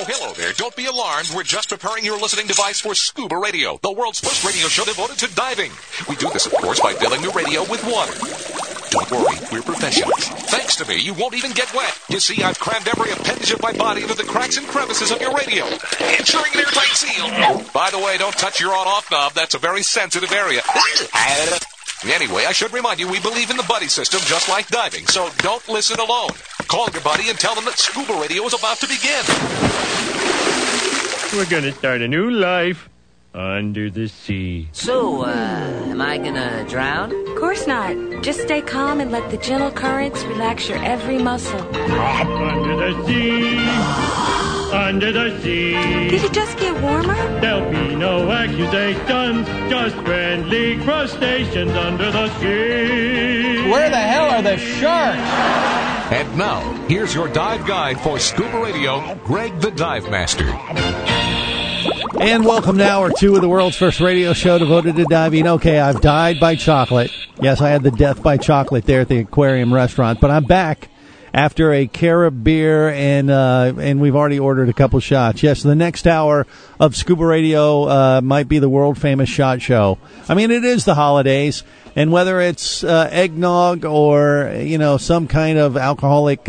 hello there. Don't be alarmed. We're just preparing your listening device for Scuba Radio, the world's first radio show devoted to diving. We do this, of course, by filling the radio with water. Don't worry, we're professionals. Thanks to me, you won't even get wet. You see, I've crammed every appendage of my body into the cracks and crevices of your radio, ensuring an airtight seal. By the way, don't touch your on-off knob. That's a very sensitive area. Anyway, I should remind you, we believe in the buddy system just like diving, so don't listen alone. Call your buddy and tell them that Scuba Radio is about to begin. We're gonna start a new life under the sea. So, am I gonna drown? Of course not. Just stay calm and let the gentle currents relax your every muscle. Under the sea, under the sea. Did it just get warmer? There'll be no accusations, just friendly crustaceans under the sea. Where the hell are the sharks? And now, here's your dive guide for Scuba Radio, Greg the Dive Master. And welcome to Hour 2 of the world's first radio show devoted to diving. Okay, I've died by chocolate. Yes, I had the death by chocolate there at the aquarium restaurant, but I'm back after a Carib beer, and we've already ordered a couple shots. Yes, the next hour of Scuba Radio might be the world-famous shot show. I mean, it is the holidays, and whether it's eggnog or, some kind of alcoholic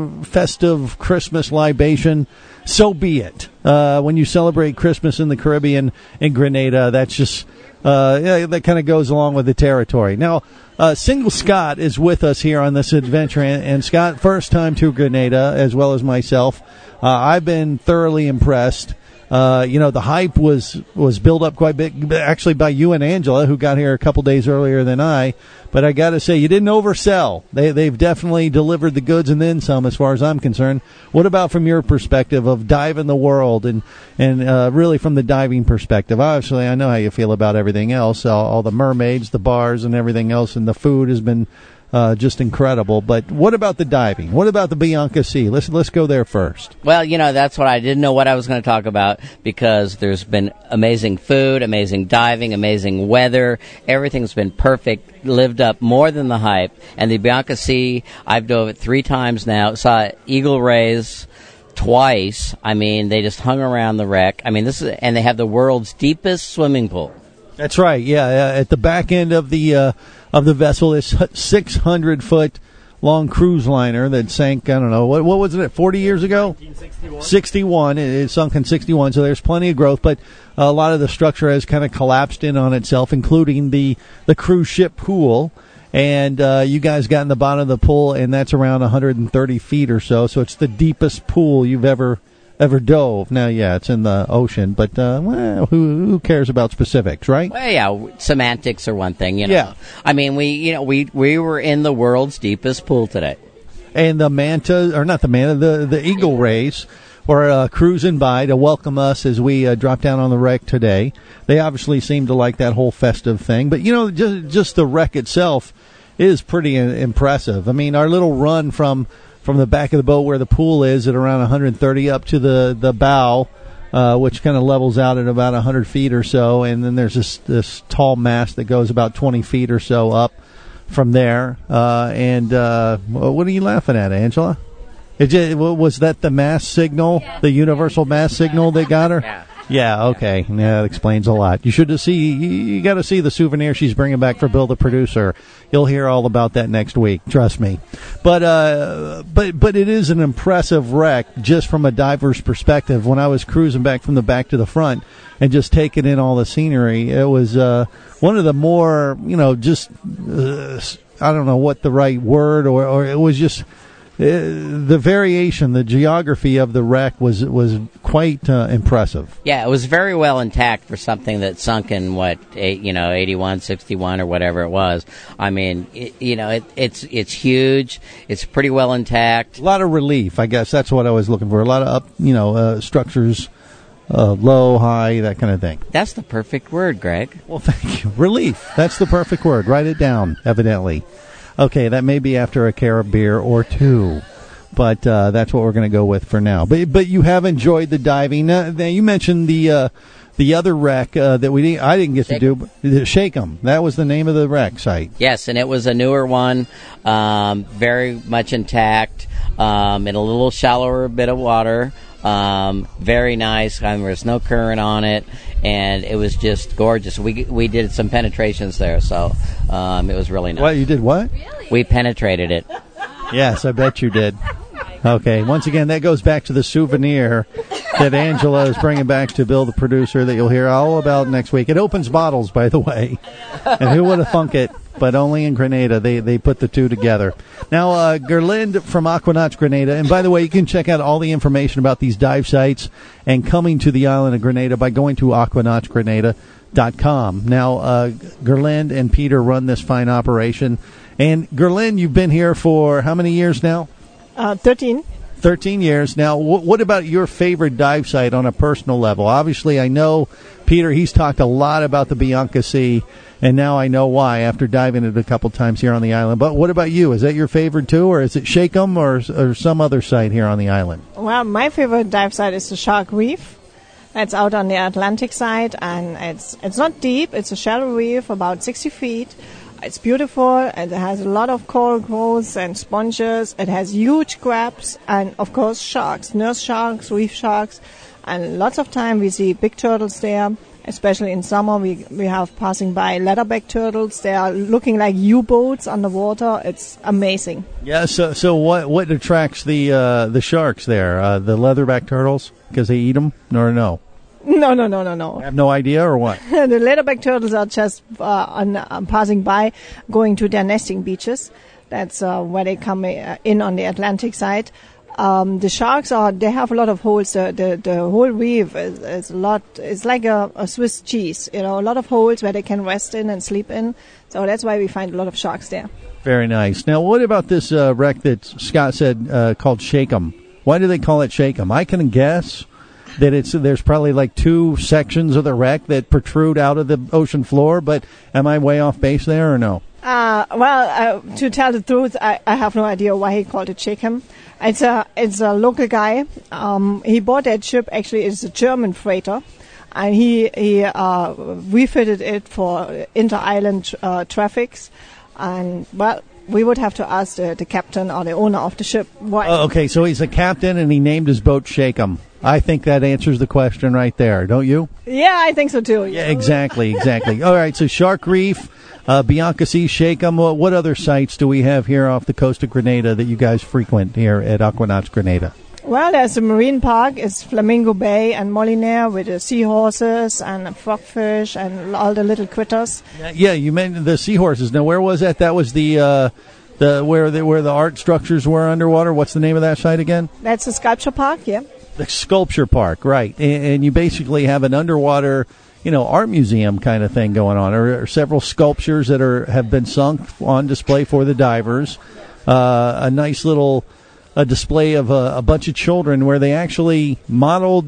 festive Christmas libation, so be it. When you celebrate Christmas in the Caribbean in Grenada, that's just that kind of goes along with the territory. Now, Single Scott is with us here on this adventure, and Scott, first time to Grenada as well as myself. I've been thoroughly impressed. The hype was built up quite big, actually by you and Angela, who got here a couple days earlier than I. But I got to say, you didn't oversell. They've definitely delivered the goods and then some, as far as I'm concerned. What about from your perspective of diving the world and really from the diving perspective? Obviously, I know how you feel about everything else, all the mermaids, the bars, and everything else, and the food has been just incredible. But what about the diving? What about the Bianca Sea? Let's go there first. Well, that's what I didn't know what I was going to talk about, because there's been amazing food, amazing diving, amazing weather. Everything's been perfect, lived up more than the hype. And the Bianca Sea, I've dove it 3 times now. Saw eagle rays twice. I mean, they just hung around the wreck. I mean, and they have the world's deepest swimming pool. That's right. Yeah, at the back end of the vessel, this 600-foot long cruise liner that sank. I don't know what was it? 40 years ago. 1961. 61. It sunk in 61. So there's plenty of growth, but a lot of the structure has kind of collapsed in on itself, including the cruise ship pool. And you guys got in the bottom of the pool, and that's around 130 feet or so. So it's the deepest pool you've ever dove. Now, yeah, it's in the ocean, but who cares about specifics, right? Well, yeah, semantics are one thing, Yeah. I mean, we were in the world's deepest pool today. And the the eagle rays were cruising by to welcome us as we dropped down on the wreck today. They obviously seem to like that whole festive thing, but just the wreck itself is pretty impressive. I mean, our little run from the back of the boat where the pool is at around 130 up to the bow, which kind of levels out at about 100 feet or so, and then there's this tall mast that goes about 20 feet or so up from there. And what are you laughing at, Angela? Was that the mast signal, the universal mast signal they got her? Yeah, okay. Yeah, that explains a lot. You got to see the souvenir she's bringing back for Bill the producer. You'll hear all about that next week, trust me. But it is an impressive wreck just from a diver's perspective. When I was cruising back from the back to the front and just taking in all the scenery, it was one of the more, I don't know what the right word, or it was just the variation, the geography of the wreck was quite impressive. Yeah, it was very well intact for something that sunk in 81, 61 or whatever it was. I mean, it's huge. It's pretty well intact. A lot of relief, I guess. That's what I was looking for. A lot of up, structures, low, high, that kind of thing. That's the perfect word, Greg. Well, thank you. Relief. That's the perfect word. Write it down, evidently. Okay, that may be after a Carib beer or 2, but that's what we're going to go with for now. But you have enjoyed the diving. You mentioned the other wreck that I didn't get to do. Shake 'em. That was the name of the wreck site. Yes, and it was a newer one, very much intact, in a little shallower bit of water. Very nice. There was no current on it, and it was just gorgeous. We did some penetrations there, so it was really nice. What, you did what? We penetrated it. Yes, I bet you did. Okay, once again, that goes back to the souvenir that Angela is bringing back to Bill, the producer, that you'll hear all about next week. It opens bottles, by the way, and who would have thunk it? But only in Grenada, they put the two together. Now, Gerlinde from Aquanauts Grenada, and by the way, you can check out all the information about these dive sites and coming to the island of Grenada by going to aquanautsgrenada.com. Now, Gerlinde and Peter run this fine operation. And Gerlinde, you've been here for how many years now? 13. 13 years. Now, what about your favorite dive site on a personal level? Obviously, I know, Peter, he's talked a lot about the Bianca Sea, and now I know why after diving it a couple times here on the island. But what about you? Is that your favorite too, or is it Shakem or some other site here on the island? Well, my favorite dive site is the Shark Reef. It's out on the Atlantic side, and it's not deep. It's a shallow reef, about 60 feet. It's beautiful. It has a lot of coral growths and sponges. It has huge crabs and, of course, sharks, nurse sharks, reef sharks. And lots of time we see big turtles there, especially in summer. We have passing by leatherback turtles. They are looking like U-boats underwater. It's amazing. Yeah, so what attracts the sharks there? The leatherback turtles? Because they eat them? Or no? No. I have no idea, or what? The leatherback turtles are just passing by, going to their nesting beaches. That's where they come in on the Atlantic side. The sharks they have a lot of holes. The whole reef is a lot. It's like a Swiss cheese, a lot of holes where they can rest in and sleep in. So that's why we find a lot of sharks there. Very nice. Now, what about this wreck that Scott said called Shakem? Why do they call it Shakem? I can guess that there's probably like two sections of the wreck that protrude out of the ocean floor, but am I way off base there or no? To tell the truth, I have no idea why he called it Shakem. It's a local guy. He bought that ship. Actually, it's a German freighter, and he refitted it for inter-island traffics. And well, we would have to ask the captain or the owner of the ship why. Oh, okay, so he's a captain and he named his boat Shakem. I think that answers the question right there, don't you? Yeah, I think so too. Yeah, exactly. All right, so Shark Reef, Bianca Sea, Shakem. What other sites do we have here off the coast of Grenada that you guys frequent here at Aquanauts Grenada? Well, there's a marine park. It's Flamingo Bay and Molinaire with the seahorses and frogfish and all the little critters. Yeah, you mentioned the seahorses. Now, where was that? That was where the art structures were underwater. What's the name of that site again? That's the sculpture park, yeah. The sculpture park, right. And you basically have an underwater, art museum kind of thing going on, or several sculptures that have been sunk on display for the divers. A nice little display of a bunch of children where they actually modeled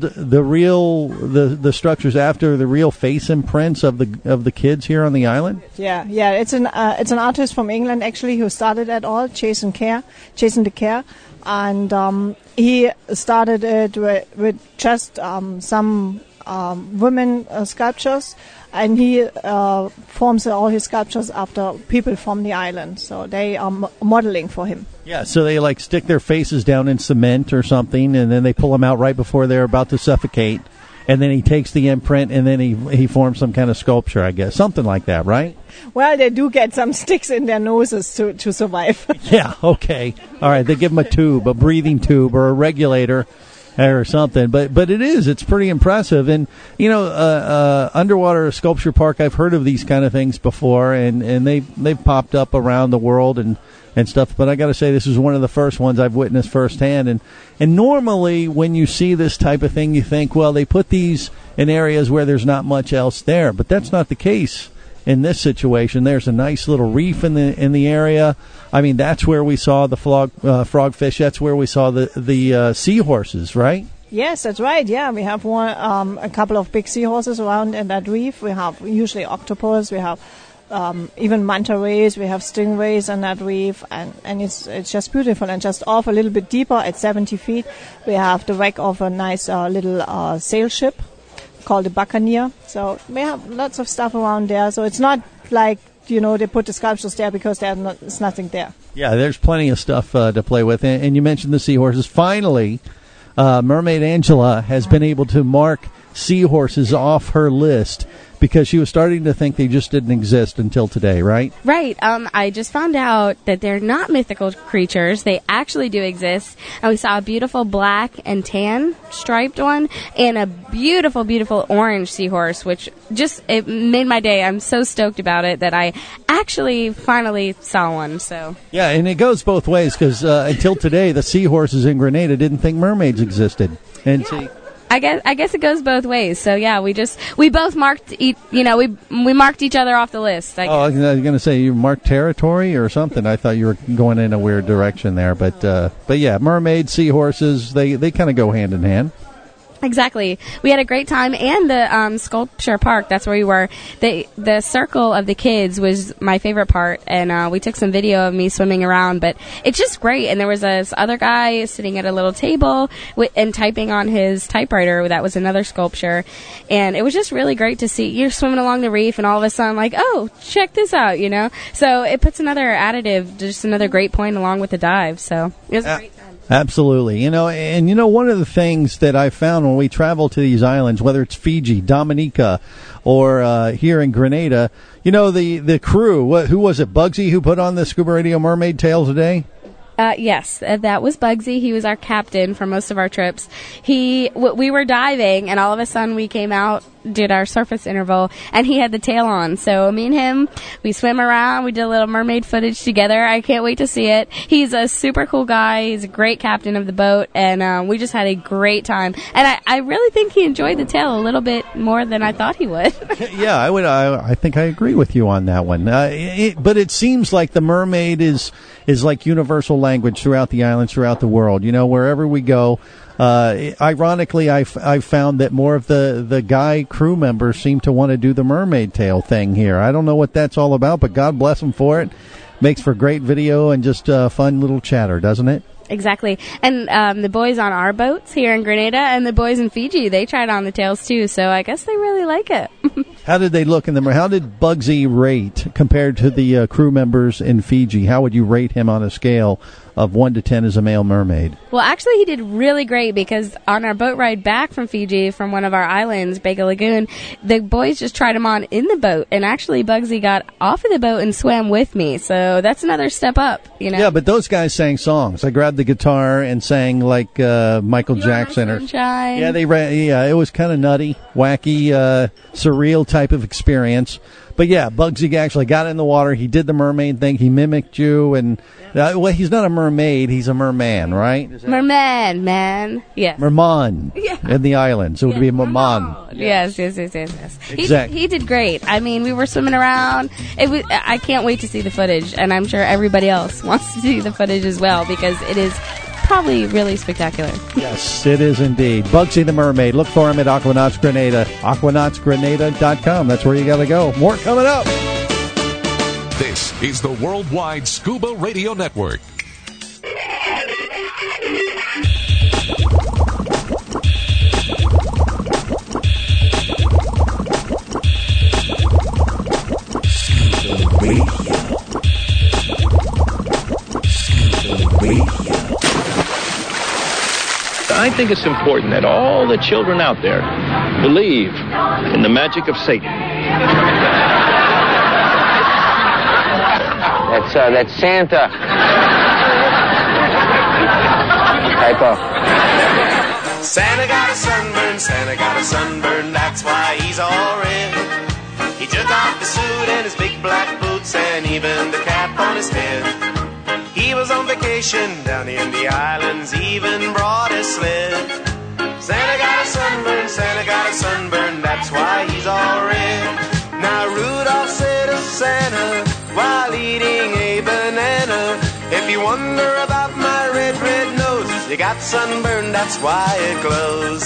the structures after the real face imprints of the kids here on the island. Yeah. It's an artist from England actually who started it all, Jason de Care. And he started it with just some women sculptures, and he forms all his sculptures after people from the island. So they are modeling for him. Yeah, so they stick their faces down in cement or something, and then they pull them out right before they're about to suffocate. And then he takes the imprint, and then he forms some kind of sculpture, I guess. Something like that, right? Well, they do get some sticks in their noses to survive. Yeah, okay. All right, they give them a breathing tube, or a regulator or something. But it's pretty impressive. And, underwater sculpture park, I've heard of these kind of things before, and they've popped up around the world and stuff. But I got to say, this is one of the first ones I've witnessed firsthand. And normally when you see this type of thing, you think, well, they put these in areas where there's not much else there. But that's not the case in this situation. There's a nice little reef in the area. I mean, that's where we saw the frogfish. That's where we saw the seahorses, right? Yes, that's right. Yeah, we have a couple of big seahorses around in that reef. We have usually octopus. We have even manta rays. We have stingrays on that reef, and it's just beautiful. And just off a little bit deeper at 70 feet, we have the wreck of a nice little sail ship called the Buccaneer. So we have lots of stuff around there. So it's not like, they put the sculptures there because there's nothing there. Yeah, there's plenty of stuff to play with. And you mentioned the seahorses. Finally, Mermaid Angela has been able to mark seahorses off her list because she was starting to think they just didn't exist until today, right? Right. I just found out that they're not mythical creatures. They actually do exist. And we saw a beautiful black and tan striped one and a beautiful, beautiful orange seahorse, which it made my day. I'm so stoked about it that I actually finally saw one. So yeah, and it goes both ways because until today, the seahorses in Grenada didn't think mermaids existed. And see, I guess it goes both ways. So yeah, we both marked we marked each other off the list. I was going to say you marked territory or something. I thought you were going in a weird direction there, but yeah, mermaids, seahorses, they kind of go hand in hand. Exactly. We had a great time, and the sculpture park, that's where we were. The circle of the kids was my favorite part, and we took some video of me swimming around, but it's just great. And there was this other guy sitting at a little table and typing on his typewriter. That was another sculpture, and it was just really great to see. You're swimming along the reef, and all of a sudden, like, oh, check this out, So it puts another additive, just another great point along with the dive, so it was a great time. Absolutely. One of the things that I found when we travel to these islands, whether it's Fiji, Dominica, or here in Grenada, the crew, who was it, Bugsy, who put on the Scuba Radio Mermaid Tale today? Yes, that was Bugsy. He was our captain for most of our trips. We were diving, and all of a sudden we came out, did our surface interval, and he had the tail on. So me and him, we swam around. We did a little mermaid footage together. I can't wait to see it. He's a super cool guy. He's a great captain of the boat, and we just had a great time. And I really think he enjoyed the tail a little bit more than I thought he would. Yeah, I would. I think I agree with you on that one. But it seems like the mermaid is like universal language throughout the islands, throughout the world. Wherever we go. Ironically, I found that more of the guy crew members seem to want to do the mermaid tail thing here. I don't know what that's all about, but God bless them for it. Makes for great video and just fun little chatter, doesn't it? Exactly. And the boys on our boats here in Grenada and the boys in Fiji, they tried on the tails too, so I guess they really like it. How did they look in them? How did Bugsy rate compared to the crew members in Fiji? How would you rate him on a scale of 1 to 10 as a male mermaid? Well, actually, he did really great because on our boat ride back from Fiji, from one of our islands, Bega Lagoon, the boys just tried him on in the boat, and actually Bugsy got off of the boat and swam with me, so that's another step up, Yeah, but those guys sang songs. I grabbed the guitar and sang like Michael Jackson. Sunshine. Yeah, it was kind of nutty, wacky, surreal type of experience. But yeah, Bugsy actually got in the water. He did the mermaid thing. He mimicked you. And he's not a mermaid. He's a merman, right? Merman, man. Yes. Merman. Yeah. In the islands. It would be a merman. Yes. Exactly. He did great. I mean, we were swimming around. I can't wait to see the footage. And I'm sure everybody else wants to see the footage as well because it is probably really spectacular. Yes, it is indeed. Bugsy the Mermaid. Look for him at Aquanauts Grenada. Aquanautsgrenada.com. That's where you got to go. More coming up. This is the Worldwide Scuba Radio Network. Scuba Radio. Scuba Radio. I think it's important that all the children out there believe in the magic of Satan. That's Santa. Typo. Santa got a sunburn, Santa got a sunburn, that's why he's all red. He took off his suit and his big black boots and even the cap on his head. He was on vacation down in the islands, even brought his sled. Santa got a sunburn, Santa got a sunburn, that's why he's all red. Now Rudolph said to Santa while eating a banana, if you wonder about my red, red nose, you got sunburn, that's why it glows.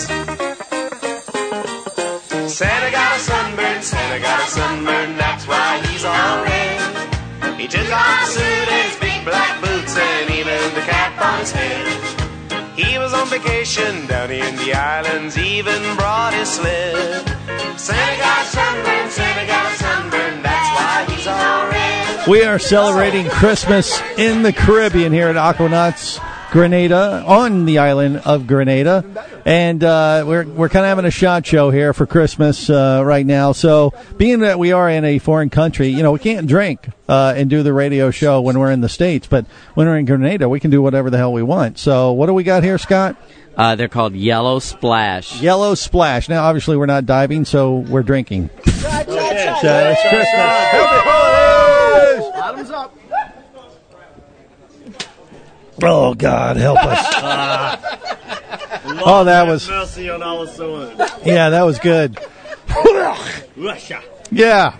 Santa got a sunburn, Santa got a sunburn, that's why he's all red. He took off the suit and his big black boots and even the cap on his head. He was on vacation down in the islands, even brought his sled. Santa got a sunburn, Santa got a sunburn, that's why he's all red. We are celebrating Christmas in the Caribbean here at Aquanauts Grenada, on the island of Grenada. And we're kind of having a SHOT Show here for Christmas right now. So being that we are in a foreign country, we can't drink and do the radio show when we're in the States. But when we're in Grenada, we can do whatever the hell we want. So what do we got here, Scott? They're called Yellow Splash. Yellow Splash. Now, obviously, we're not diving, so we're drinking. It's Christmas. Happy holidays! Bottoms up. Oh, God, help us. Oh, that was... Mercy on our soul. Yeah, that was good. Yeah.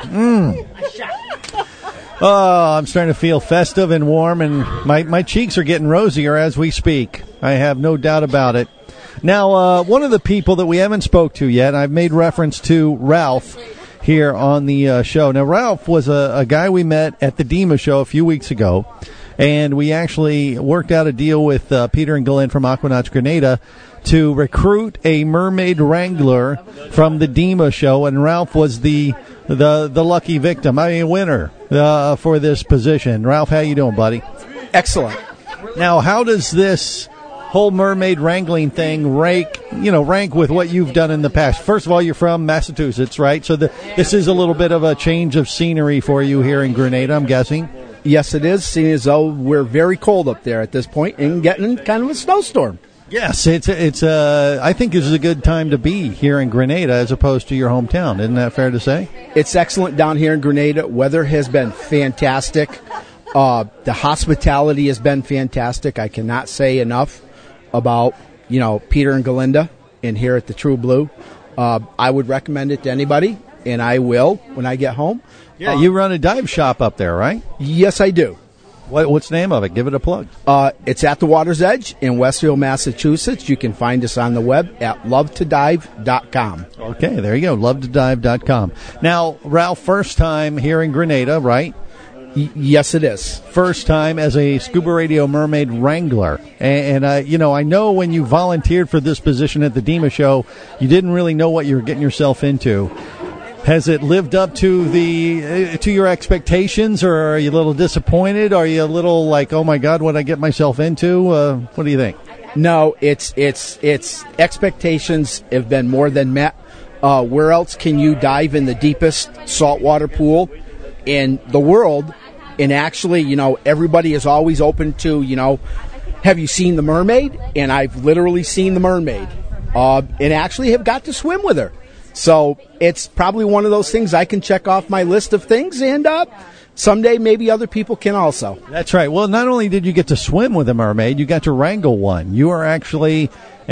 Oh, I'm starting to feel festive and warm, and my cheeks are getting rosier as we speak. I have no doubt about it. Now, one of the people that we haven't spoke to yet, I've made reference to Ralph here on the show. Now, Ralph was a guy we met at the DEMA show a few weeks ago, and we actually worked out a deal with Peter and Glenn from Aquanauts Grenada to recruit a mermaid wrangler from the DEMA show, and Ralph was the lucky victim, winner for this position. Ralph, how you doing, buddy? Excellent. Now, how does this whole mermaid wrangling thing rank with what you've done in the past? First of all, you're from Massachusetts, right? So this is a little bit of a change of scenery for you here in Grenada, I'm guessing. Yes, it is, seeing as though we're very cold up there at this point and getting kind of a snowstorm. Yes, I think this is a good time to be here in Grenada as opposed to your hometown. Isn't that fair to say? It's excellent down here in Grenada. Weather has been fantastic. The hospitality has been fantastic. I cannot say enough about, Peter and Galinda and here at the True Blue. I would recommend it to anybody, and I will when I get home. Yeah, you run a dive shop up there, right? Yes, I do. What's the name of it? Give it a plug. It's at the Water's Edge in Westfield, Massachusetts. You can find us on the web at lovetodive.com. Okay, there you go, lovetodive.com. Now, Ralph, first time here in Grenada, right? Yes, it is. First time as a Scuba Radio Mermaid Wrangler. And I know when you volunteered for this position at the DEMA show, you didn't really know what you were getting yourself into. Has it lived up to your expectations, or are you a little disappointed? Are you a little like, oh my God, what did I get myself into? What do you think? No, it's expectations have been more than met. Where else can you dive in the deepest saltwater pool in the world? And actually, everybody is always open to, have you seen the mermaid? And I've literally seen the mermaid, and actually have got to swim with her. So it's probably one of those things I can check off my list of things, and someday maybe other people can also. That's right. Well, not only did you get to swim with a mermaid, you got to wrangle one. You are actually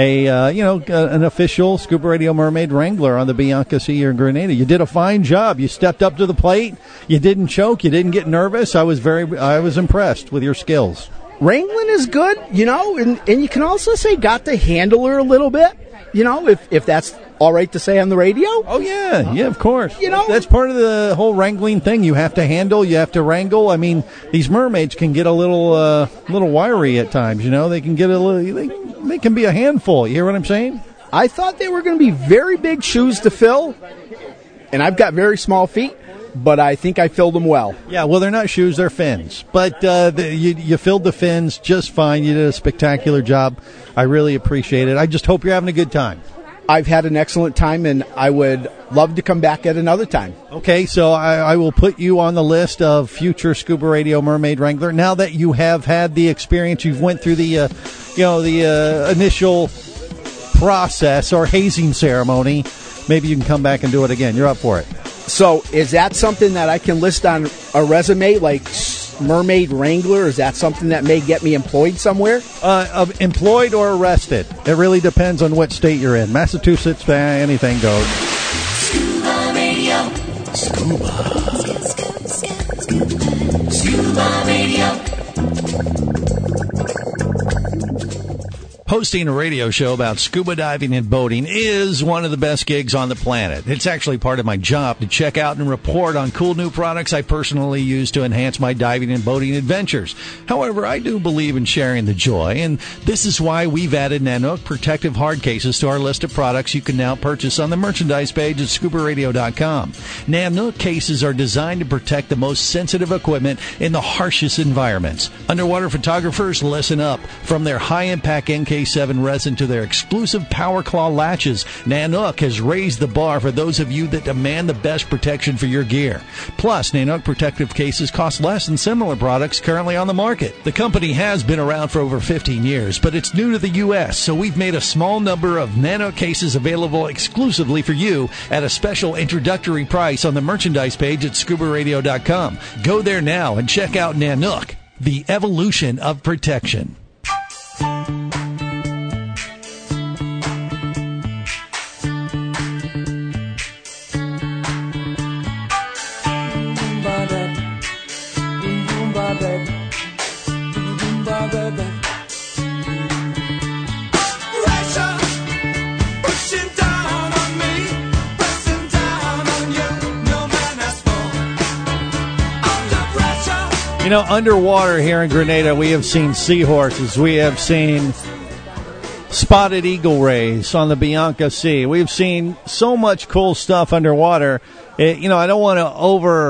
an official Scuba Radio Mermaid Wrangler on the Bianca Sea here in Grenada. You did a fine job. You stepped up to the plate. You didn't choke. You didn't get nervous. I was impressed with your skills. Wrangling is good, and you can also say got to handle her a little bit, if that's all right to say on the radio. Oh, yeah, of course. That's part of the whole wrangling thing. You have to handle, you have to wrangle. I mean, these mermaids can get a little wiry at times, They can get they can be a handful. You hear what I'm saying? I thought they were going to be very big shoes to fill, and I've got very small feet, but I think I filled them well. Yeah, well, they're not shoes, they're fins. But you filled the fins just fine. You did a spectacular job. I really appreciate it. I just hope you're having a good time. I've had an excellent time, and I would love to come back at another time. Okay, so I will put you on the list of future Scuba Radio Mermaid Wrangler. Now that you have had the experience, you've went through the initial process or hazing ceremony, maybe you can come back and do it again. You're up for it. So is that something that I can list on a resume, like Mermaid Wrangler? Is that something that may get me employed somewhere? Employed or arrested. It really depends on what state you're in. Massachusetts, anything goes. Scuba Radio. Scuba. Scuba Radio. Hosting a radio show about scuba diving and boating is one of the best gigs on the planet. It's actually part of my job to check out and report on cool new products I personally use to enhance my diving and boating adventures. However, I do believe in sharing the joy, and this is why we've added Nanook protective hard cases to our list of products you can now purchase on the merchandise page at scubaradio.com. Nanook cases are designed to protect the most sensitive equipment in the harshest environments. Underwater photographers, listen up. From their high-impact NK7 resin to their exclusive Power Claw latches, Nanook has raised the bar for those of you that demand the best protection for your gear. Plus, Nanook protective cases cost less than similar products currently on the market. The company has been around for over 15 years, but it's new to the U.S., so we've made a small number of Nanook cases available exclusively for you at a special introductory price on the merchandise page at scubaradio.com. Go there now and check out Nanook, the evolution of protection. You know, underwater here in Grenada, we have seen seahorses. We have seen spotted eagle rays on the Bianca Sea. We've seen so much cool stuff underwater. I don't want to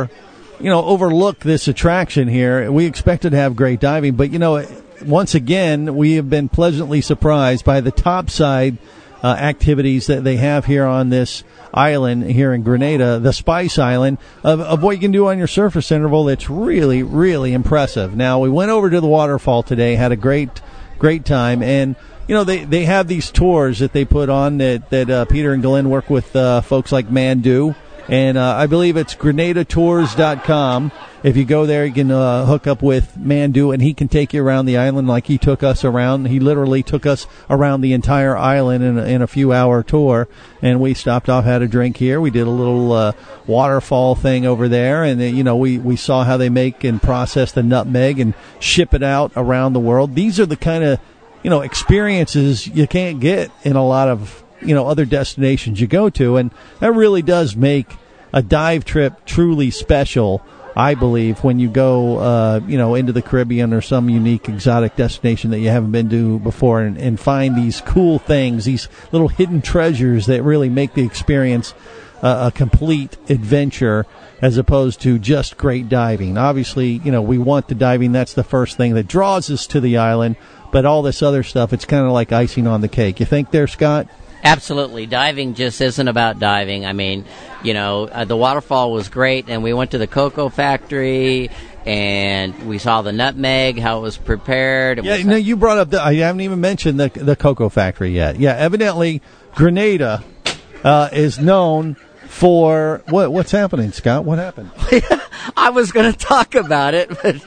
overlook this attraction here. We expected to have great diving, but, once again, we have been pleasantly surprised by the topside activities that they have here on this island here in Grenada, the Spice Island, of what you can do on your surface interval. That's really, really impressive. Now, we went over to the waterfall today, had a great time, and they have these tours that they put on that Peter and Glenn work with folks like Mandu, and I believe it's GrenadaTours.com. If you go there, you can hook up with Mandu, and he can take you around the island like he took us around. He literally took us around the entire island in a few-hour tour, and we stopped off, had a drink here. We did a little waterfall thing over there, and we saw how they make and process the nutmeg and ship it out around the world. These are the kind of experiences you can't get in a lot of other destinations you go to, and that really does make a dive trip truly special, I believe, when you go, into the Caribbean or some unique exotic destination that you haven't been to before, and find these cool things, these little hidden treasures that really make the experience a complete adventure as opposed to just great diving. Obviously, we want the diving. That's the first thing that draws us to the island, but all this other stuff, it's kind of like icing on the cake. You think there, Scott? Absolutely. Diving just isn't about diving. I mean, the waterfall was great, and we went to the cocoa factory, and we saw the nutmeg, how it was prepared. You brought up I haven't even mentioned the cocoa factory yet. Yeah, evidently Grenada is known for what's happening, Scott? What happened? I was going to talk about it, but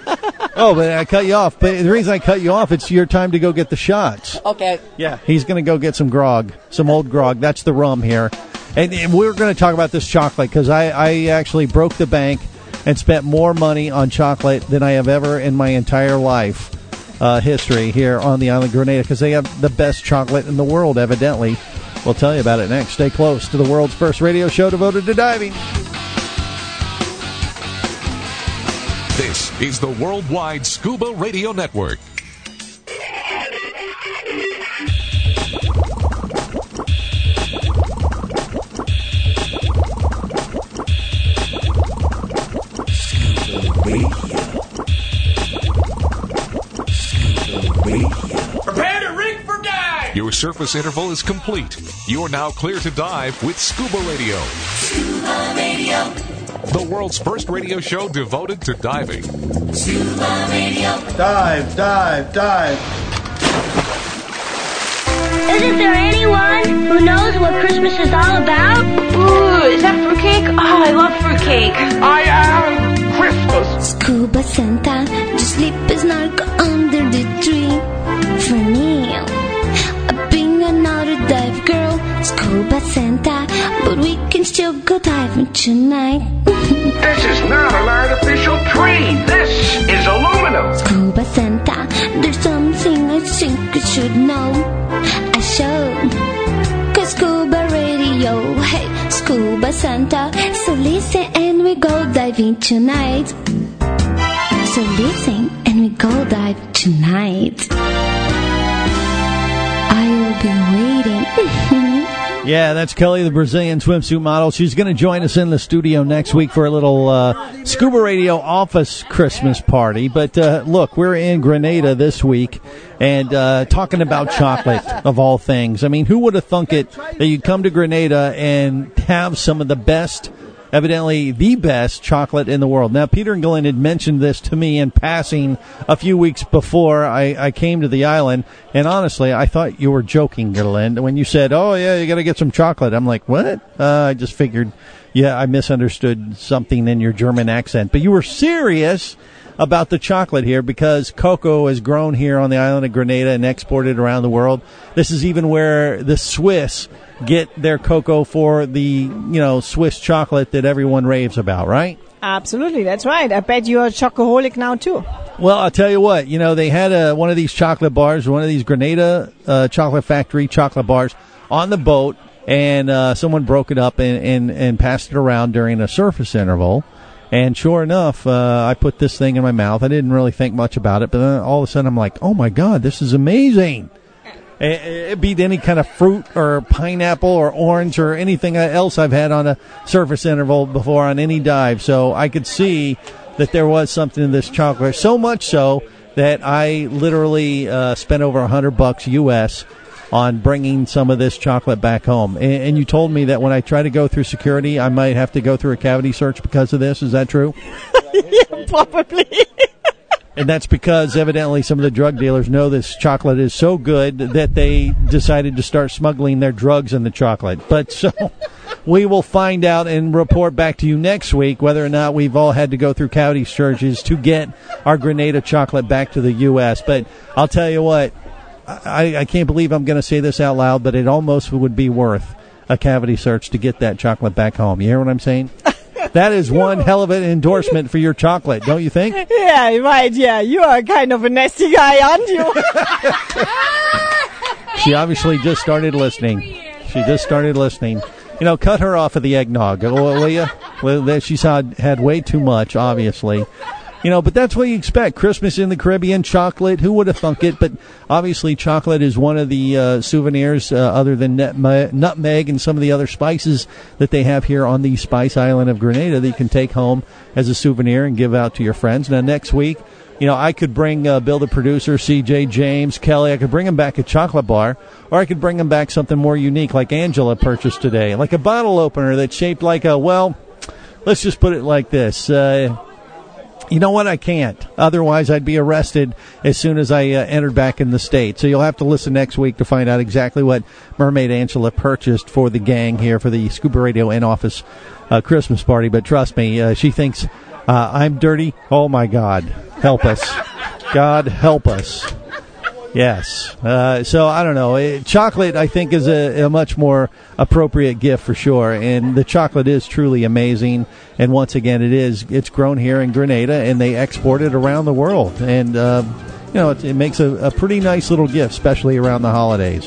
but I cut you off. But the reason I cut you off, it's your time to go get the shots. Okay. Yeah, he's going to go get some grog, some old grog. That's the rum here. And we're going to talk about this chocolate because I actually broke the bank and spent more money on chocolate than I have ever in my entire life history here on the island of Grenada, because they have the best chocolate in the world, evidently. We'll tell you about it next. Stay close to the world's first radio show devoted to diving. This is the Worldwide Scuba Radio Network. Prepare to rig for dive! Your surface interval is complete. You are now clear to dive with Scuba Radio. Scuba Radio. The world's first radio show devoted to diving. Scuba Radio. Dive, dive, dive. Isn't there anyone who knows what Christmas is all about? Ooh, is that fruitcake? Oh, I love fruitcake. I am Christmas. Scuba Santa, just sleep a snorkel under the tree. For me, being another dive girl, Scuba Santa, but we can still go diving tonight. This is not an artificial tree. This is aluminum. Scuba Santa, there's something I think you should know. diving tonight. So listen and we go dive tonight. I'll be waiting. Yeah, that's Kelly, the Brazilian swimsuit model. She's going to join us in the studio next week for a little Scuba Radio office Christmas party. But look, we're in Grenada this week and talking about chocolate, of all things. I mean, who would have thunk it that you'd come to Grenada and have some of the best, evidently the best chocolate in the world. Now, Peter and Glenn had mentioned this to me in passing a few weeks before I came to the island, and honestly, I thought you were joking, Glenn, when you said, oh, yeah, you got to get some chocolate. I'm like, what? I just figured, yeah, I misunderstood something in your German accent. But you were serious about the chocolate here because cocoa is grown here on the island of Grenada and exported around the world. This is even where the Swiss get their cocoa for the, Swiss chocolate that everyone raves about, right? Absolutely, that's right. I bet you're a chocoholic now, too. Well, I'll tell you what, they had one of these chocolate bars, one of these Grenada Chocolate Factory chocolate bars on the boat, and someone broke it up and passed it around during a surface interval. And sure enough, I put this thing in my mouth. I didn't really think much about it, but then all of a sudden I'm like, oh, my God, this is amazing. It beat any kind of fruit or pineapple or orange or anything else I've had on a surface interval before on any dive. So I could see that there was something in this chocolate, so much so that I literally spent over $100 US on bringing some of this chocolate back home. And you told me that when I try to go through security, I might have to go through a cavity search because of this. Is that true? Yeah, probably. And that's because evidently some of the drug dealers know this chocolate is so good that they decided to start smuggling their drugs in the chocolate. But so we will find out and report back to you next week whether or not we've all had to go through cavity searches to get our Grenada chocolate back to the U.S. But I'll tell you what, I can't believe I'm going to say this out loud, but it almost would be worth a cavity search to get that chocolate back home. You hear what I'm saying? That is one hell of an endorsement for your chocolate, don't you think? Yeah, right, yeah. You are kind of a nasty guy, aren't you? She obviously just started listening. Cut her off of the eggnog, will you? Well, she's had way too much, obviously. But that's what you expect. Christmas in the Caribbean, chocolate, who would have thunk it? But obviously chocolate is one of the souvenirs other than nutmeg and some of the other spices that they have here on the Spice Island of Grenada that you can take home as a souvenir and give out to your friends. Now, next week, I could bring Bill, the producer, CJ, James, Kelly. I could bring them back a chocolate bar, or I could bring them back something more unique like Angela purchased today, like a bottle opener that's shaped like let's just put it like this. You know what? I can't. Otherwise, I'd be arrested as soon as I entered back in the state. So you'll have to listen next week to find out exactly what Mermaid Angela purchased for the gang here for the Scuba Radio in-office Christmas party. But trust me, she thinks I'm dirty. Oh, my God. Help us. God, help us. Yes. So I don't know. Chocolate, I think, is a much more appropriate gift for sure. And the chocolate is truly amazing. And once again, it's grown here in Grenada, and they export it around the world. And, it makes a pretty nice little gift, especially around the holidays.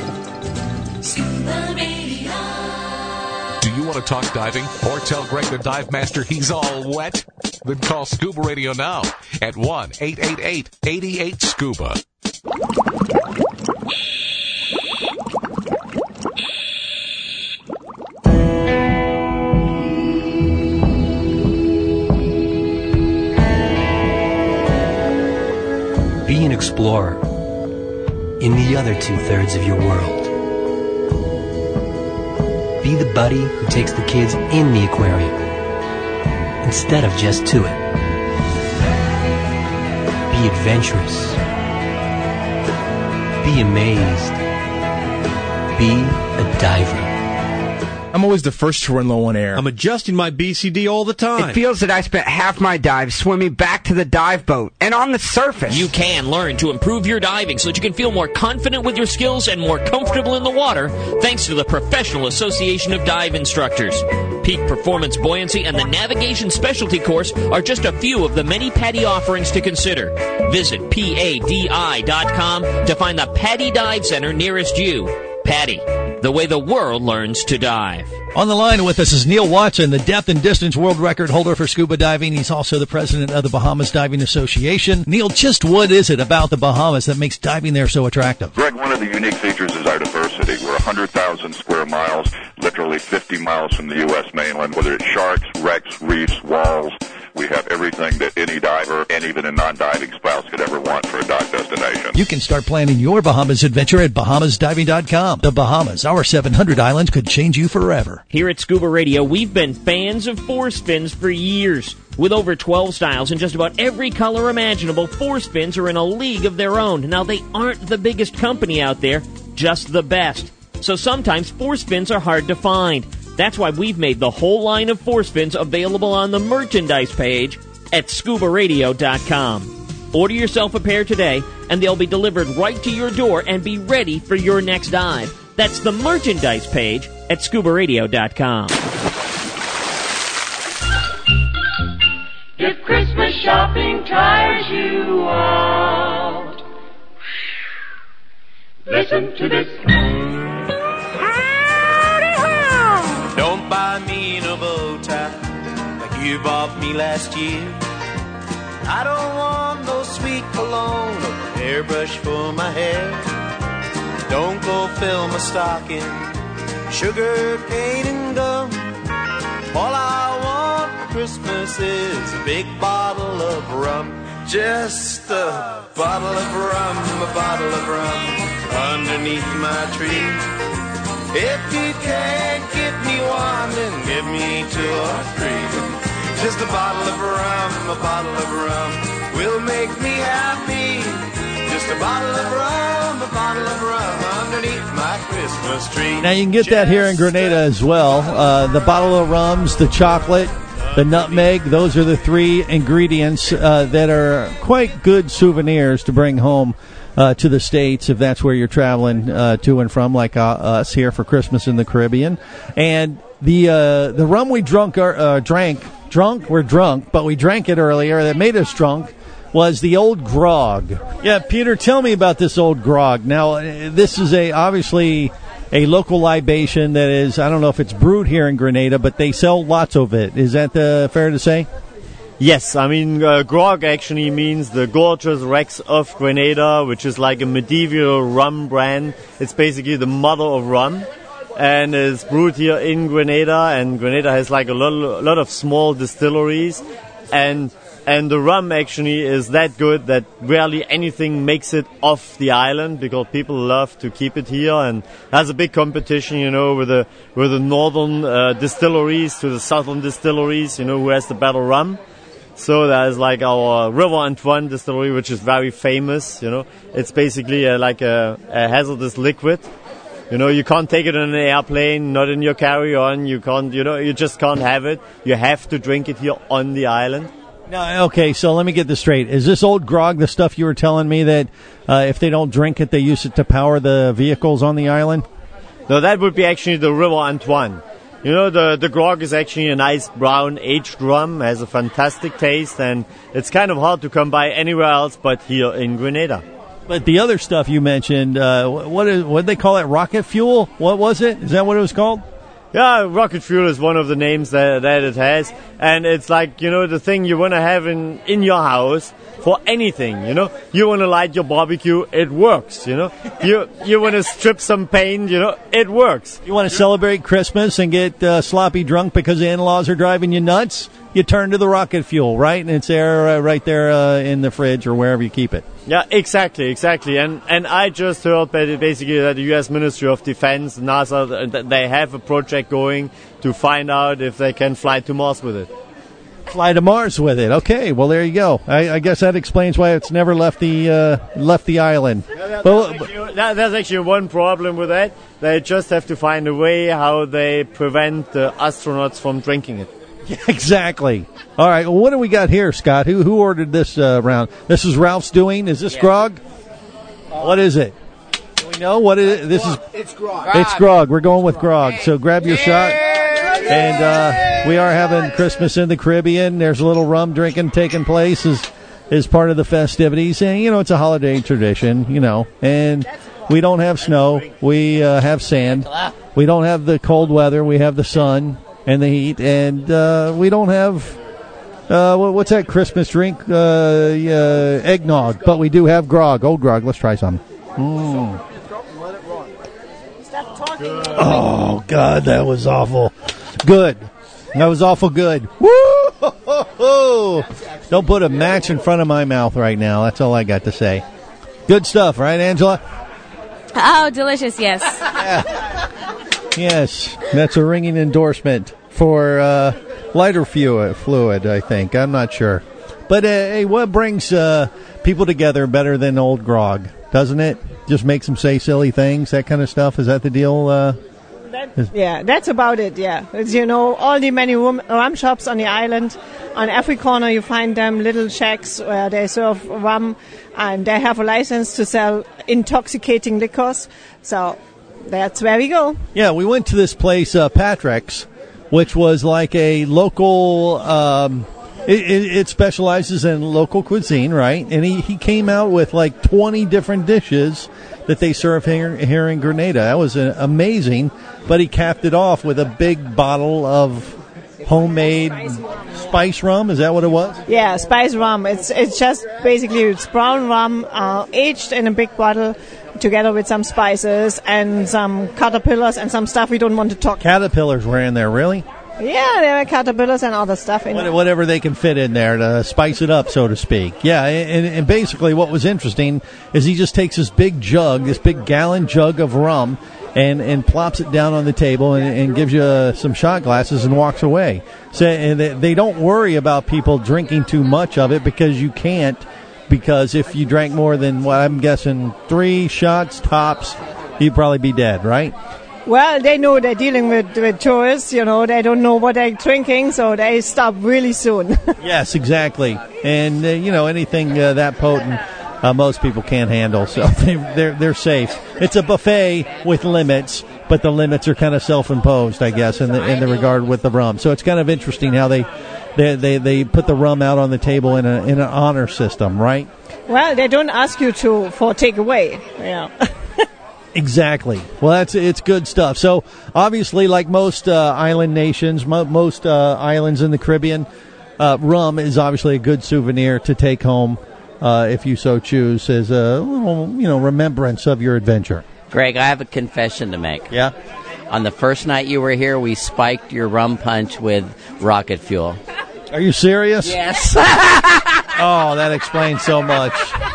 Do you want to talk diving or tell Greg the Dive Master he's all wet? Then call Scuba Radio now at 1-888-88-SCUBA. Be an explorer in the other 2/3 of your world. Be the buddy who takes the kids in the aquarium instead of just to it. Be adventurous. Be amazed. Be a diver. I'm always the first to run low on air. I'm adjusting my BCD all the time. It feels that I spent half my dive swimming back to the dive boat and on the surface. You can learn to improve your diving so that you can feel more confident with your skills and more comfortable in the water thanks to the Professional Association of Dive Instructors. Peak Performance Buoyancy and the Navigation Specialty Course are just a few of the many PADI offerings to consider. Visit PADI.com to find the PADI Dive Center nearest you. PADI, the way the world learns to dive. On the line with us is Neil Watson, the depth and distance world record holder for scuba diving. He's also the president of the Bahamas Diving Association. Neil, just what is it about the Bahamas that makes diving there so attractive? Greg, one of the unique features is our diversity. We're 100,000 square miles, literally 50 miles from the U.S. mainland, whether it's sharks, wrecks, reefs, walls. We have everything that any diver and even a non-diving spouse could ever want for a dive destination. You can start planning your Bahamas adventure at BahamasDiving.com. The Bahamas, our 700 islands, could change you forever. Here at Scuba Radio, we've been fans of force fins for years. With over 12 styles and just about every color imaginable, force fins are in a league of their own. Now, they aren't the biggest company out there, just the best. So sometimes force fins are hard to find. That's why we've made the whole line of force fins available on the merchandise page at ScubaRadio.com. Order yourself a pair today, and they'll be delivered right to your door and be ready for your next dive. That's the merchandise page at ScubaRadio.com. If Christmas shopping tires you out, listen to this. Don't buy me no bow tie like you bought me last year. I don't want no sweet cologne or hairbrush for my hair. Don't go fill my stocking, sugar cane and gum. All I want for Christmas is a big bottle of rum. Just a bottle of rum, a bottle of rum underneath my tree. If you can't get me one, then give me 2 or 3. Just a bottle of rum, a bottle of rum will make me happy. Just a bottle of rum, a bottle of rum underneath my Christmas tree. Now, you can get that here in Grenada as well. The bottle of rums, the chocolate, the nutmeg, those are the 3 ingredients that are quite good souvenirs to bring home to the States if that's where you're traveling to and from, like us here for Christmas in the Caribbean. And the rum we drank, but we drank it earlier, that made us drunk, was the Old Grog. Yeah, Peter, tell me about this Old Grog. Now, this is obviously a local libation that is, I don't know if it's brewed here in Grenada, but they sell lots of it. Is that fair to say? Yes, I mean, grog actually means the gorgeous wrecks of Grenada, which is like a medieval rum brand. It's basically the mother of rum, and it's brewed here in Grenada, and Grenada has like a lot of small distilleries, and the rum actually is that good that rarely anything makes it off the island, because people love to keep it here, and there's a big competition, you know, with the northern distilleries to the southern distilleries, you know, who has the better rum. So there's like our River Antoine distillery, which is very famous, you know. It's basically like a hazardous liquid. You know, you can't take it on an airplane, not in your carry-on. You can't, you know, you just can't have it. You have to drink it here on the island. No, okay, so let me get this straight. Is this Old Grog the stuff you were telling me that if they don't drink it, they use it to power the vehicles on the island? No, that would be actually the River Antoine. You know, the grog is actually a nice brown aged rum, has a fantastic taste, and it's kind of hard to come by anywhere else but here in Grenada. But the other stuff you mentioned, what did they call it? Rocket fuel? What was it? Is that what it was called? Yeah, rocket fuel is one of the names that it has, and it's like, you know, the thing you want to have in your house for anything, you know. You want to light your barbecue, it works, you know. You want to strip some paint, you know, it works. You want to celebrate Christmas and get sloppy drunk because the in-laws are driving you nuts? You turn to the rocket fuel, right? And it's there, right there in the fridge or wherever you keep it. Yeah, exactly. And I just heard basically that the U.S. Ministry of Defense, NASA, they have a project going to find out if they can fly to Mars with it. Fly to Mars with it. Okay, well there you go. I guess that explains why it's never left the island. There's actually one problem with that. They just have to find a way how they prevent the astronauts from drinking it. Yeah, exactly. All right. Well, what do we got here, Scott? Who ordered this round? This is Ralph's doing. Is this grog? What is it? Do we know what it is? It's grog. It's grog. We're going with grog. So grab your shot. And we are having Christmas in the Caribbean. There's a little rum drinking taking place as part of the festivities. And, you know, it's a holiday tradition, you know. And We don't have snow. We have sand. We don't have the cold weather. We have the sun and the heat. And we don't have, what's that Christmas drink? Eggnog. But we do have grog, old grog. Let's try some. Oh, God, that was awful. Good. That was awful good. Woo! Don't put a match in front of my mouth right now. That's all I got to say. Good stuff, right, Angela? Oh, delicious, yes. Yes, that's a ringing endorsement for lighter fluid, I think. I'm not sure. But hey, what brings people together better than old grog, doesn't it? Just makes them say silly things, that kind of stuff. Is that the deal? Yeah, that's about it, yeah. It's, all the many rum shops on the island. On every corner you find them little shacks where they serve rum, and they have a license to sell intoxicating liquors. So that's where we go. Yeah, we went to this place, Patrick's, which was like a local... It specializes in local cuisine, right? And he came out with like 20 different dishes that they serve here in Grenada. That was amazing. But he capped it off with a big bottle of homemade spice rum. Is that what it was? Yeah, spice rum. It's just basically brown rum aged in a big bottle together with some spices and some caterpillars and some stuff we don't want to talk. Caterpillars were in there, really? Yeah, there are caterpillars and other stuff in it. Whatever they can fit in there to spice it up, so to speak. Yeah, and basically what was interesting is he just takes this big gallon jug of rum and plops it down on the table and gives you some shot glasses and walks away. So and they don't worry about people drinking too much of it because you can't. Because if you drank more than, what I'm guessing, 3 shots tops, you'd probably be dead, right? Well, they know they're dealing with tourists, they don't know what they're drinking, so they stop really soon. Yes, exactly. And, anything that potent, most people can't handle, so they're safe. It's a buffet with limits, but the limits are kind of self-imposed, I guess, in the regard with the rum. So it's kind of interesting how they put the rum out on the table in an honor system, right? Well, they don't ask you for takeaway, yeah. Exactly. Well, it's good stuff. So, obviously, like most island nations, most islands in the Caribbean, rum is obviously a good souvenir to take home, if you so choose, as a little, remembrance of your adventure. Greg, I have a confession to make. Yeah? On the first night you were here, we spiked your rum punch with rocket fuel. Are you serious? Yes. Oh, that explains so much.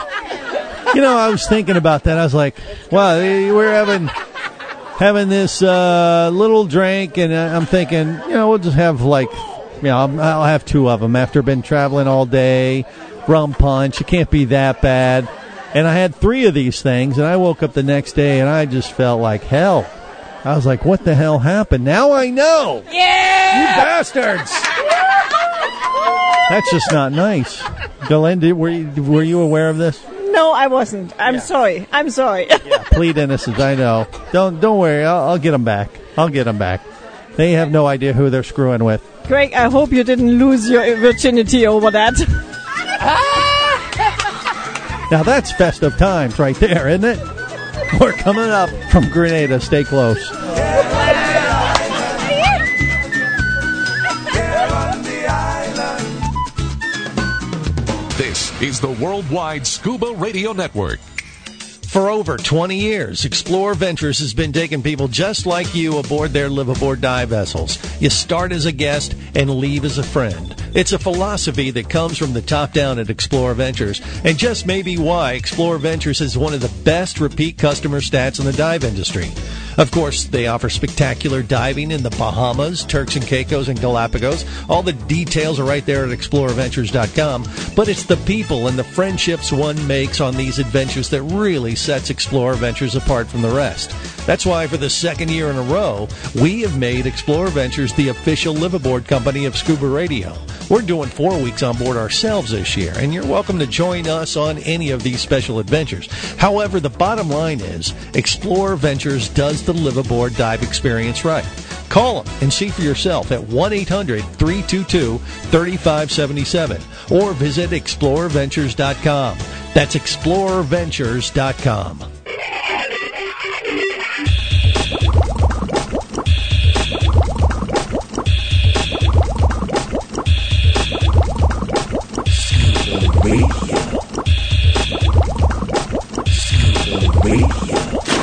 I was thinking about that. I was like, wow, we're having this little drink, and I'm thinking, we'll just have I'll have 2 of them after been traveling all day. Rum punch, it can't be that bad. And I had 3 of these things, and I woke up the next day, and I just felt like hell. I was like, what the hell happened? Now I know! Yeah! You bastards! That's just not nice. Galinda, were you aware of this? No, I wasn't. I'm sorry. Yeah, plead innocence. I know. Don't worry. I'll get them back. They have no idea who they're screwing with. Greg, I hope you didn't lose your virginity over that. Now that's festive times right there, isn't it? We're coming up from Grenada. Stay close. This is the Worldwide Scuba Radio Network. For over 20 years, Explore Ventures has been taking people just like you aboard their live-aboard dive vessels. You start as a guest and leave as a friend. It's a philosophy that comes from the top down at Explore Ventures, and just may be why Explore Ventures is one of the best repeat customer stats in the dive industry. Of course, they offer spectacular diving in the Bahamas, Turks and Caicos, and Galapagos. All the details are right there at exploreventures.com. But it's the people and the friendships one makes on these adventures that really sets Explorer Ventures apart from the rest. That's why for the second year in a row, we have made Explorer Ventures the official live-aboard company of Scuba Radio. We're doing 4 weeks on board ourselves this year, and you're welcome to join us on any of these special adventures. However, the bottom line is, Explorer Ventures does the live-aboard dive experience right. Call them and see for yourself at 1-800-322-3577 or visit explorerventures.com. That's explorerventures.com. Radio.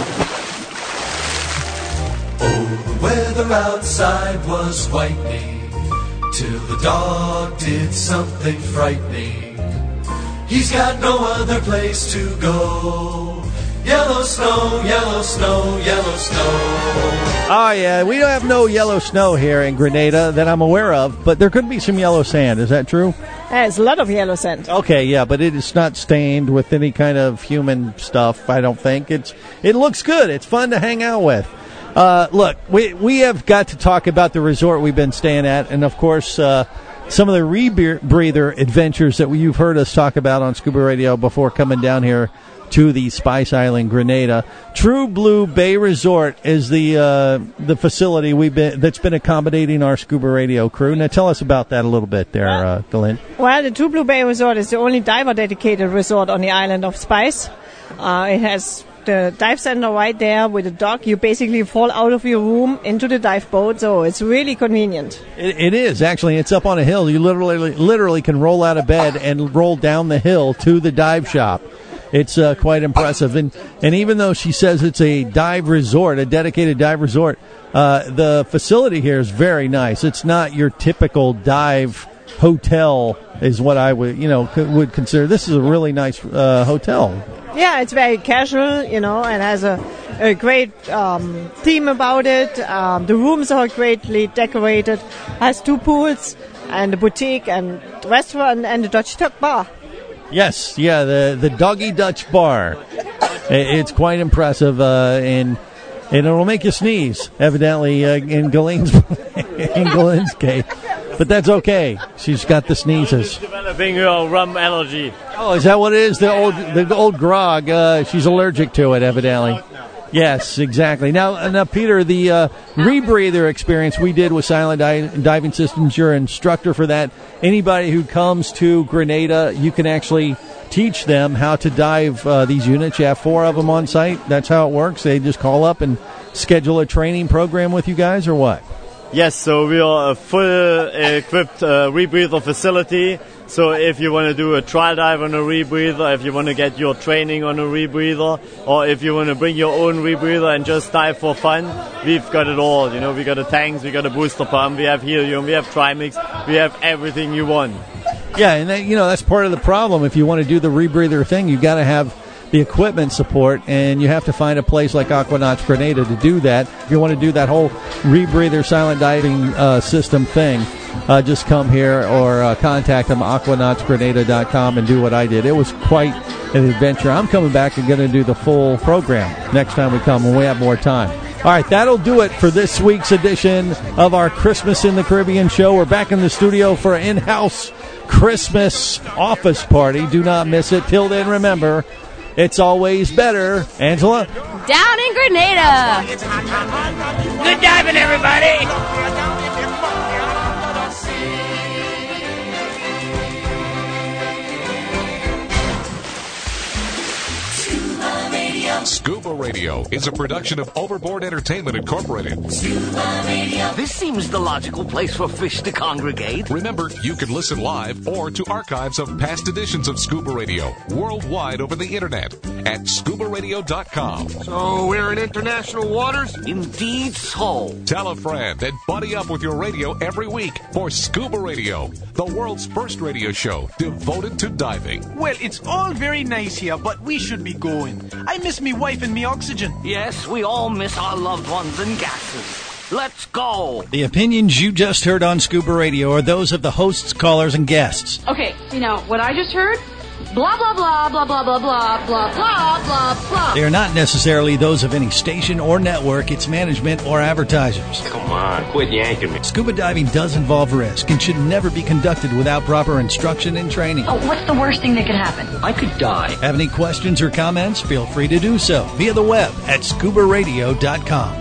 Oh, the weather outside was whitening till the dog did something frightening. He's got no other place to go. Yellow snow, yellow snow, yellow snow. Oh, yeah, we don't have no yellow snow here in Grenada that I'm aware of, but there could be some yellow sand. Is that true? There's a lot of yellow sand. Okay, yeah, but it is not stained with any kind of human stuff, I don't think. It looks good. It's fun to hang out with. Look, we have got to talk about the resort we've been staying at, and, of course, some of the rebreather adventures that you've heard us talk about on Scuba Radio before coming down here to the Spice Island, Grenada. True Blue Bay Resort is the facility that's been accommodating our Scuba Radio crew. Now, tell us about that a little bit there, Glenn. Well, the True Blue Bay Resort is the only diver-dedicated resort on the island of Spice. It has the dive center right there with a dock. You basically fall out of your room into the dive boat, so it's really convenient. It is, actually. It's up on a hill. You literally can roll out of bed and roll down the hill to the dive shop. It's quite impressive. And even though she says it's a dive resort, a dedicated dive resort, the facility here is very nice. It's not your typical dive hotel is what I would consider. This is a really nice hotel. Yeah, it's very casual, and has a great theme about it. The rooms are greatly decorated. Has 2 pools and a boutique and restaurant and a Dutch Tuck bar. Yes, yeah, the Doggy Dutch Bar. It's quite impressive, and it'll make you sneeze, evidently, in Galen's case. But that's okay. She's got the sneezes. She's developing her rum allergy. Oh, is that what it is? The old grog. She's allergic to it, evidently. Yes, exactly. Now, Peter, the rebreather experience we did with Silent Diving Systems, you're an instructor for that. Anybody who comes to Grenada, you can actually teach them how to dive these units. You have 4 of them on site. That's how it works. They just call up and schedule a training program with you guys, or what? Yes, so we are a full-equipped rebreather facility. So if you want to do a trial dive on a rebreather, if you want to get your training on a rebreather, or if you want to bring your own rebreather and just dive for fun, we've got it all. We got the tanks, we got a booster pump, we have helium, we have Trimix, we have everything you want. Yeah, and that's part of the problem. If you want to do the rebreather thing, you've got to have the equipment support, and you have to find a place like Aquanauts Grenada to do that. If you want to do that whole rebreather silent diving system thing, just come here or contact them, aquanautsgrenada.com, and do what I did. It was quite an adventure. I'm coming back and going to do the full program next time we come when we have more time. All right, that'll do it for this week's edition of our Christmas in the Caribbean show. We're back in the studio for an in-house Christmas office party. Do not miss it. Till then, remember, it's always better. Angela? Down in Grenada. Good diving, everybody. Scuba Radio is a production of Overboard Entertainment Incorporated. Scuba Radio. This seems the logical place for fish to congregate. Remember, you can listen live or to archives of past editions of Scuba Radio worldwide over the internet at scubaradio.com. So we're in international waters? Indeed so. Tell a friend and buddy up with your radio every week for Scuba Radio, the world's first radio show devoted to diving. Well, it's all very nice here, but we should be going. I miss me wife and me oxygen. Yes, we all miss our loved ones and gases. Let's go. The opinions you just heard on Scuba Radio are those of the hosts, callers, and guests. Okay, what I just heard? Blah, blah, blah, blah, blah, blah, blah, blah, blah, blah, blah. They are not necessarily those of any station or network, its management, or advertisers. Come on, quit yanking me. Scuba diving does involve risk and should never be conducted without proper instruction and training. Oh, what's the worst thing that could happen? I could die. Have any questions or comments? Feel free to do so via the web at scubaradio.com.